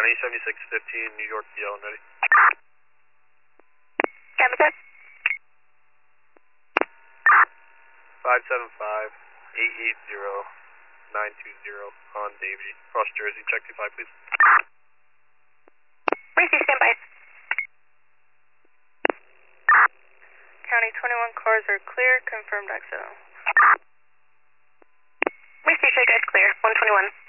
County 7615, New York, DL, ready. Campus side. 575-880-920 on Davie. Cross Jersey, check 25, please. Racy, stand by. County 21 cars are clear, confirmed exit. Racy, show you guys clear, 121.